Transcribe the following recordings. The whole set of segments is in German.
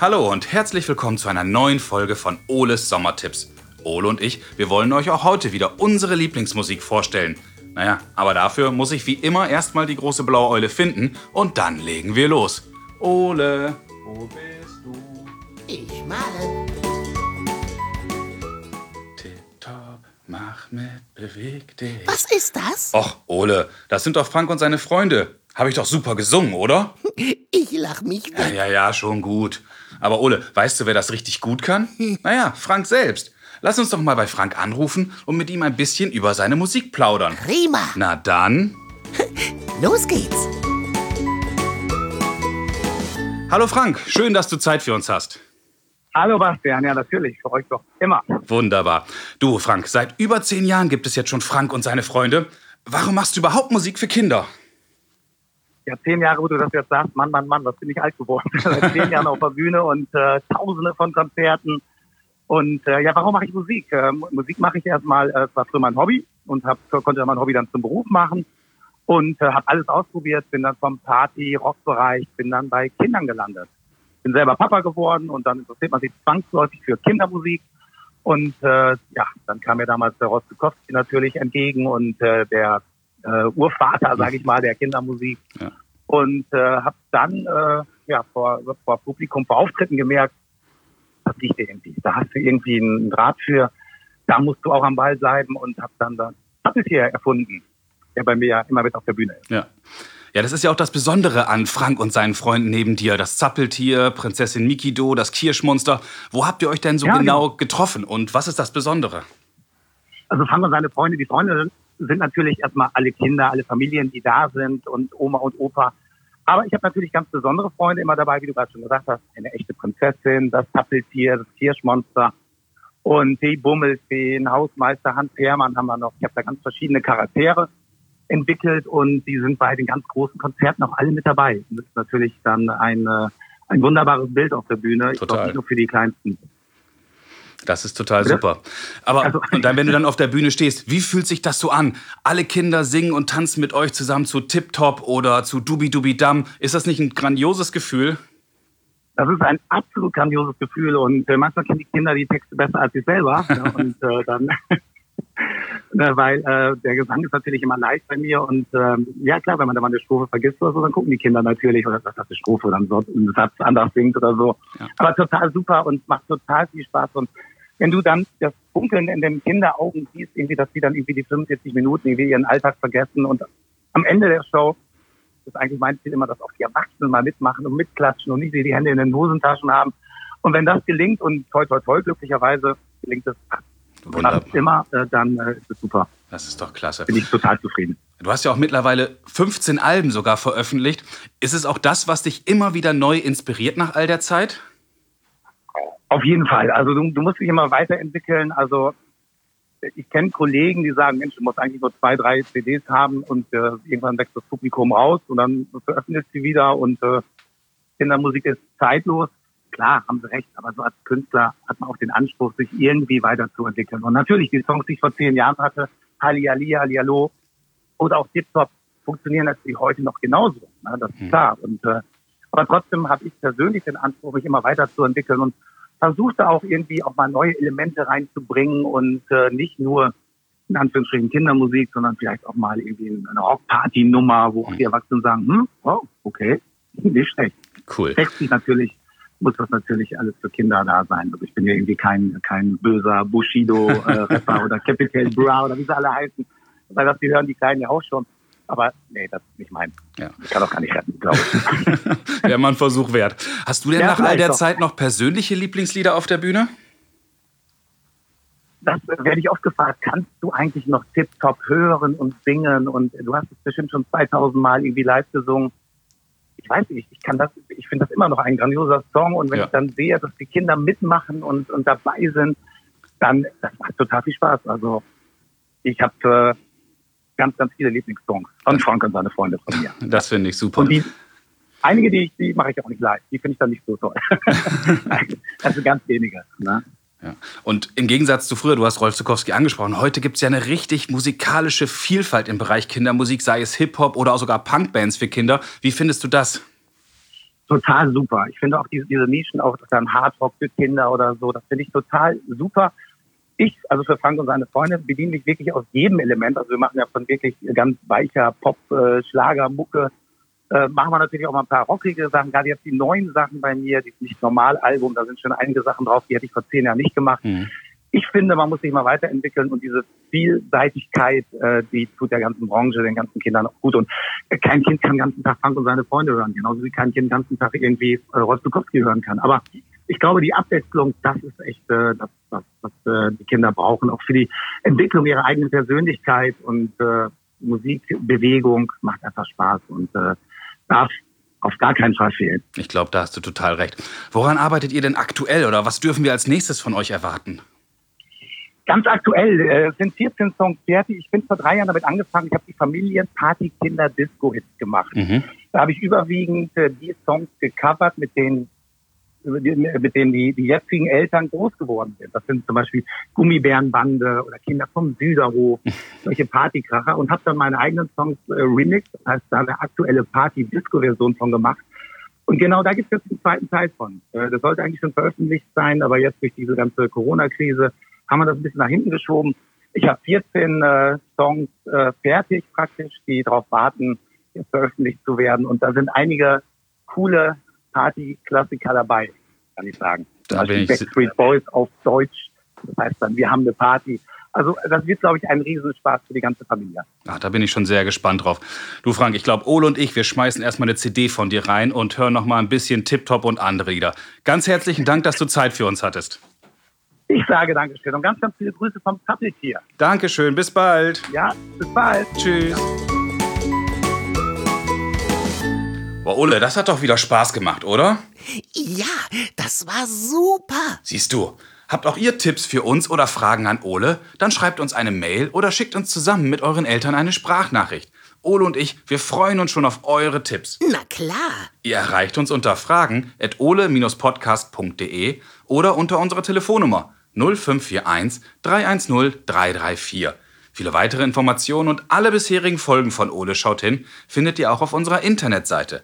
Hallo und herzlich willkommen zu einer neuen Folge von Oles Sommertipps. Ole und ich, wir wollen euch auch heute wieder unsere Lieblingsmusik vorstellen. Naja, aber dafür muss ich wie immer erstmal die große blaue Eule finden und dann legen wir los. Ole, wo bist du? Ich male. Tipptopp, mach mit, beweg dich. Was ist das? Och, Ole, das sind doch Frank und seine Freunde. Habe ich doch super gesungen, oder? Ich lach mich weg. Ja, schon gut. Aber Ole, weißt du, wer das richtig gut kann? Naja, Frank selbst. Lass uns doch mal bei Frank anrufen und mit ihm ein bisschen über seine Musik plaudern. Prima. Na dann. Los geht's. Hallo Frank, schön, dass du Zeit für uns hast. Hallo Bastian, ja natürlich, für euch doch immer. Wunderbar. Du Frank, seit über 10 Jahren gibt es jetzt schon Frank und seine Freunde. Warum machst du überhaupt Musik für Kinder? Ja, 10 Jahre, wo du das jetzt sagst, Mann, was bin ich alt geworden. Seit 10 Jahren auf der Bühne und Tausende von Konzerten. Und warum mache ich Musik? Musik mache ich erstmal, es war früher mein Hobby und konnte mein Hobby dann zum Beruf machen. Und habe alles ausprobiert, bin dann vom Party-Rock-Bereich, bin dann bei Kindern gelandet. Bin selber Papa geworden und dann interessiert man sich zwangsläufig für Kindermusik. Und dann kam mir damals der Rostkowski natürlich entgegen und der Urvater, sage ich mal, der Kindermusik. Ja. Und habe dann vor Publikum, vor Auftritten gemerkt, das liegt dir irgendwie. Da hast du irgendwie einen Draht für, da musst du auch am Ball bleiben und habe dann das Zappeltier erfunden, der bei mir immer mit auf der Bühne ist. Ja, das ist ja auch das Besondere an Frank und seinen Freunden neben dir. Das Zappeltier, Prinzessin Mikido, das Kirschmonster. Wo habt ihr euch denn so genau getroffen und was ist das Besondere? Also Frank und seine Freunde, die Freunde sind natürlich erstmal alle Kinder, alle Familien, die da sind und Oma und Opa. Aber ich habe natürlich ganz besondere Freunde immer dabei, wie du gerade schon gesagt hast. Eine echte Prinzessin, das Zappeltier, das Kirschmonster und die Bummelfeen, Hausmeister Hans Hermann haben wir noch. Ich habe da ganz verschiedene Charaktere entwickelt und die sind bei den ganz großen Konzerten auch alle mit dabei. Das ist natürlich dann ein wunderbares Bild auf der Bühne. Ich glaube nicht nur für die Kleinsten. Das ist total super. Aber und dann, wenn du dann auf der Bühne stehst, wie fühlt sich das so an? Alle Kinder singen und tanzen mit euch zusammen zu Tipptopp oder zu Dubi-Dubi-Dam. Ist das nicht ein grandioses Gefühl? Das ist ein absolut grandioses Gefühl und manchmal kennen die Kinder die Texte besser als ich selber. Und dann, weil der Gesang ist natürlich immer leicht bei mir und klar, wenn man da mal eine Strophe vergisst oder so, dann gucken die Kinder natürlich, oder dass das eine Strophe oder ein Satz anders singt oder so. Ja. Aber total super und macht total viel Spaß und wenn du dann das Funkeln in den Kinderaugen siehst, irgendwie, dass die dann irgendwie die 45 Minuten irgendwie ihren Alltag vergessen und am Ende der Show ist eigentlich mein Ziel immer, dass auch die Erwachsenen mal mitmachen und mitklatschen und nicht die Hände in den Hosentaschen haben. Und wenn das gelingt und toi, glücklicherweise gelingt es immer, dann ist es super. Das ist doch klasse. Bin ich total zufrieden. Du hast ja auch mittlerweile 15 Alben sogar veröffentlicht. Ist es auch das, was dich immer wieder neu inspiriert nach all der Zeit? Auf jeden Fall. Also du musst dich immer weiterentwickeln. Also ich kenne Kollegen, die sagen, Mensch, du musst eigentlich nur 2, 3 CDs haben und irgendwann wächst das Publikum raus und dann veröffentlicht sie wieder und Kindermusik ist zeitlos. Klar, haben sie recht, aber so als Künstler hat man auch den Anspruch, sich irgendwie weiterzuentwickeln. Und natürlich, die Songs, die ich vor 10 Jahren hatte, Hallihalli, Hallihallo oder auch Tipptopp, funktionieren natürlich heute noch genauso. Ne? Das ist klar. Und aber trotzdem habe ich persönlich den Anspruch, mich immer weiterzuentwickeln und versuchte auch irgendwie auch mal neue Elemente reinzubringen und nicht nur in Anführungsstrichen Kindermusik, sondern vielleicht auch mal irgendwie eine Rockparty-Nummer, wo auch die Erwachsenen sagen, okay, nicht schlecht. Cool. Textlich natürlich muss das natürlich alles für Kinder da sein. Also ich bin ja irgendwie kein böser Bushido-Rapper oder Capital Bra oder wie sie alle heißen, weil das die hören die Kleinen ja auch schon. Aber nee, das ist nicht mein. Ja. Ich kann doch gar nicht retten, glaube ich. Wäre mal ein Versuch wert. Hast du denn nach all der Zeit noch persönliche Lieblingslieder auf der Bühne? Das werde ich oft gefragt. Kannst du eigentlich noch Tipptopp hören und singen? Und du hast es bestimmt schon 2000 Mal irgendwie live gesungen. Ich weiß nicht, ich finde das immer noch ein grandioser Song. Und wenn ich dann sehe, dass die Kinder mitmachen und dabei sind, dann das macht total viel Spaß. Also ich habe ganz viele Lieblingssongs von Frank und seine Freunde von mir. Das finde ich super. Und einige, die mache ich auch nicht live. Die finde ich dann nicht so toll. Das sind ganz wenige. Ne? Ja. Und im Gegensatz zu früher, du hast Rolf Zuckowski angesprochen, heute gibt es ja eine richtig musikalische Vielfalt im Bereich Kindermusik, sei es Hip-Hop oder auch sogar Punkbands für Kinder. Wie findest du das? total super. Ich finde auch diese Nischen, auch dann Hardrock für Kinder oder so, das finde ich total super. Ich, also für Frank und seine Freunde, bediene mich wirklich aus jedem Element. Also wir machen ja von wirklich ganz weicher Pop, Schlager, Mucke, machen wir natürlich auch mal ein paar rockige Sachen. Gerade jetzt die neuen Sachen bei mir, die Nicht-Normal-Album, da sind schon einige Sachen drauf, die hätte ich vor 10 Jahren nicht gemacht. Mhm. Ich finde, man muss sich mal weiterentwickeln und diese Vielseitigkeit, die tut der ganzen Branche, den ganzen Kindern auch gut. Und kein Kind kann den ganzen Tag Frank und seine Freunde hören, genauso wie kein Kind den ganzen Tag irgendwie Rolf Zukowski hören kann. Aber ich glaube, die Abwechslung, das ist echt das, was die Kinder brauchen, auch für die Entwicklung ihrer eigenen Persönlichkeit. Und Musik, Bewegung macht einfach Spaß und darf auf gar keinen Fall fehlen. Ich glaube, da hast du total recht. Woran arbeitet ihr denn aktuell oder was dürfen wir als nächstes von euch erwarten? Ganz aktuell, es sind 14 Songs fertig. Ich bin vor 3 Jahren damit angefangen. Ich habe die Familien-Party-Kinder-Disco-Hits gemacht. Mhm. Da habe ich überwiegend die Songs gecovert, mit denen die jetzigen Eltern groß geworden sind. Das sind zum Beispiel Gummibärenbande oder Kinder vom Süderhof, solche Partykracher. Und habe dann meine eigenen Songs remixed, das heißt, da eine aktuelle Party-Disco-Version von gemacht. Und genau da gibt es jetzt den zweiten Teil von. Das sollte eigentlich schon veröffentlicht sein, aber jetzt durch diese ganze Corona-Krise haben wir das ein bisschen nach hinten geschoben. Ich habe 14 Songs fertig praktisch, die darauf warten, jetzt veröffentlicht zu werden. Und da sind einige coole Party-Klassiker dabei, kann ich sagen. Da bin ich Backstreet Boys auf Deutsch. Das heißt dann, wir haben eine Party. Also das wird, glaube ich, ein Riesenspaß für die ganze Familie. Ach, da bin ich schon sehr gespannt drauf. Du Frank, ich glaube, Ole und ich, wir schmeißen erstmal eine CD von dir rein und hören noch mal ein bisschen Tip-Top und andere Lieder. Ganz herzlichen Dank, dass du Zeit für uns hattest. Ich sage Dankeschön und ganz, ganz viele Grüße vom Pappeltier. Dankeschön, bis bald. Ja, bis bald. Tschüss. Boah, Ole, das hat doch wieder Spaß gemacht, oder? Ja, das war super. Siehst du, habt auch ihr Tipps für uns oder Fragen an Ole? Dann schreibt uns eine Mail oder schickt uns zusammen mit euren Eltern eine Sprachnachricht. Ole und ich, wir freuen uns schon auf eure Tipps. Na klar. Ihr erreicht uns unter fragen@ole-podcast.de oder unter unserer Telefonnummer 0541 310 334. Viele weitere Informationen und alle bisherigen Folgen von Ole schaut hin findet ihr auch auf unserer Internetseite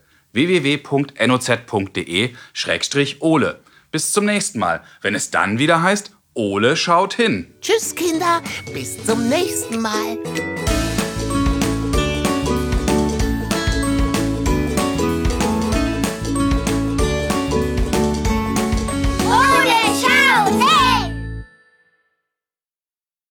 www.noz.de/Ole. Bis zum nächsten Mal, wenn es dann wieder heißt, Ole schaut hin. Tschüss, Kinder. Bis zum nächsten Mal.